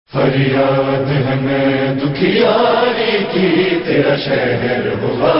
فریاد ہمیں دکھیاری کی، تیرا شہر ہوا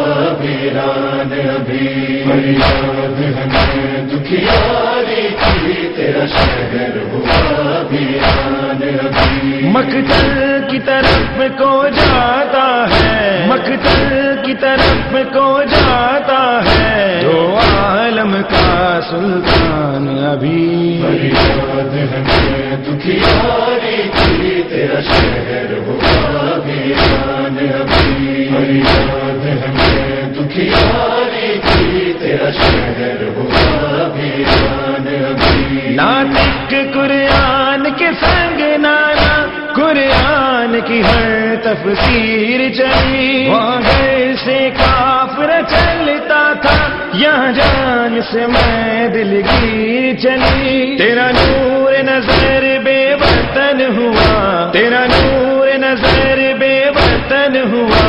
ویران ابھی. فریاد ہمیں دکھیاری کی، تیرا شہر ہوا ویران ابھی. مقتل کی طرف کو جاتا ہے، مقتل کی طرف کو جاتا ہے، جو عالم کا سلطان ابھی. فریاد ہمیں دکھیاری کی، تیرا شہر ہوا ویران ابھی. فریاد ہمیں دکھیاری کی، تیرا شہر ہوا ویران ابھی. ناطق قرآن کے سنگ نانا، قرآن کی ہر تفسیر چلی، وہاں گھر سے کافر چلتا تھا، یہاں جان سے میں دلگیر چلی. تیرا نور نظر بے وطن ہوا، تیرا نور نظر بے وطن ہوا،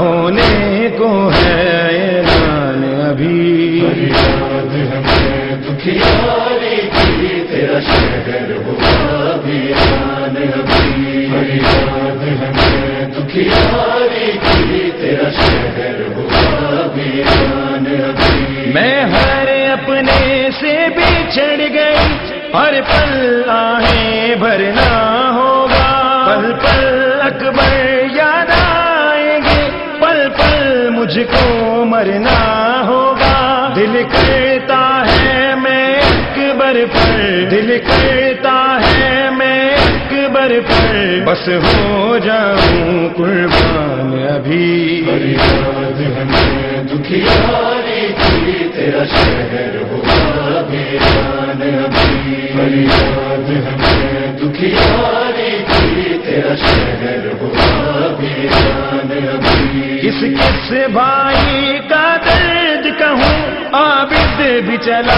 ہونے کو ہے اعلان ابھی. فریاد ہمیں دکھیاری کی، تیرا شہر ہوا ویران ابھی. فریاد ہمیں دکھیاری کی، تیرا شہر ہوا ویران ابھی. میں ہر اپنے سے بچھڑ گئی، ہر پل آہیں بھرنا ہوگا، پل پل اکبر یاد آئیں گے، پل پل مجھ کو مرنا ہوگا. دل کرتا ہے میں اکبر پر، دل کرتا ہے میں اکبر پر بس ہو جاؤں قربان ابھی. فریاد ہمیں دکھیاری کی، تیرا شہر ہوا ویران ابھی. فریاد ہمیں دکھیاری کی، تیرا شہر ہوا ویران ابھی. کس بھائی کا درد کہوں، عابد بھی چلا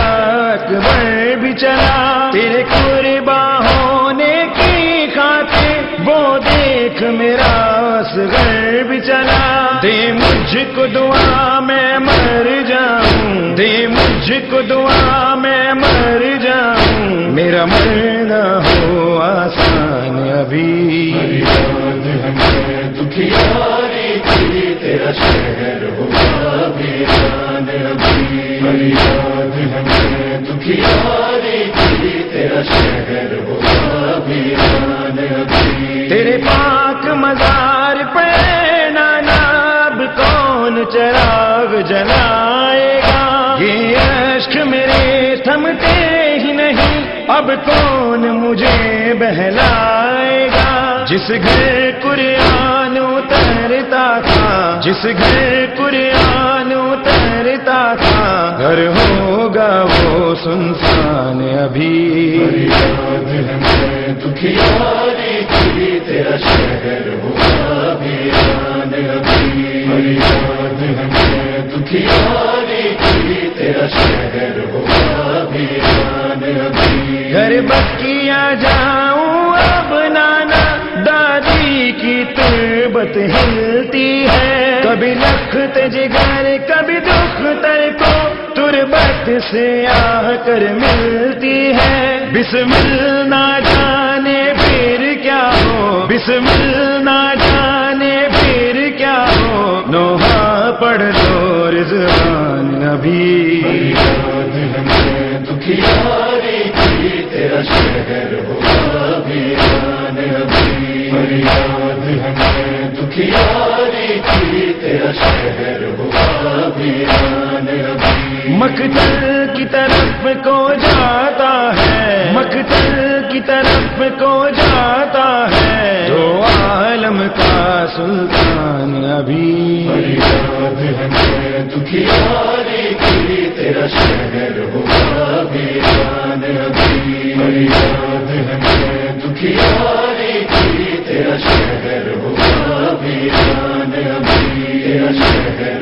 اکبر بھی چلا، تیرے قربان ہونے کی خاطر وہ دیکھ میرا اصغر بھی چلا. دے مجھ کو دعا میں مر جاؤں، دے مجھ کو دعا میں مر جاؤں، میرا مرنا ہو آسان ابھی. فریاد ہمیں دکھیاری کی، تیرا شہر ہوا ویران ابھی. فریاد ہمیں دکھیاری کی، تیرا شہر ہوا ویران ابھی. تیرے پاک مزار پہ نانا اب کون چراغ جلائے گا، یہ اشک میرے تھمتے ہی نہیں، اب کون مجھے بہلائے گا. جس گھر قرآن اترتا تھا، جس گھر قرآن اترتا تھا، گھر ہوگا وہ سنسان ابھی. فریاد ہمیں دکھیاری کی، تیرا شہر ہوا ویران ابھی. فریاد ہمیں دکھیاری کی، تیرا شہر ہوا ویران ابھی. گھر بس کیا جاؤں اب نانا، دادی کی تربت ہلتی ہے، کبھی لخت جگر کبھی دکھ تر کو تربت سے آ کر ملتی ہے. بسمل نہ جانے پھر کیا ہو، بسمل نہ جانے پھر کیا ہو، نوحہ پڑھ لو رضوان نبی. فریاد ہمیں دکھیاری کی، تیرا شہر ہوا ویران ابھی. فریاد ہمیں دکھیاری کی، تیرا شہر ہوا ویران ابھی. مقتل کی طرف کو جاتا ہے، مقتل کی طرف کو جاتا ہے، جو عالم کا سلطان ابھی. فریاد ہمیں دکھیاری کی، تیرا شہر ہوا ویران ابھی. فریاد ہمیں دکھیاری کی، تیرا شہر ہوا ویران ابھی. تیرا شہر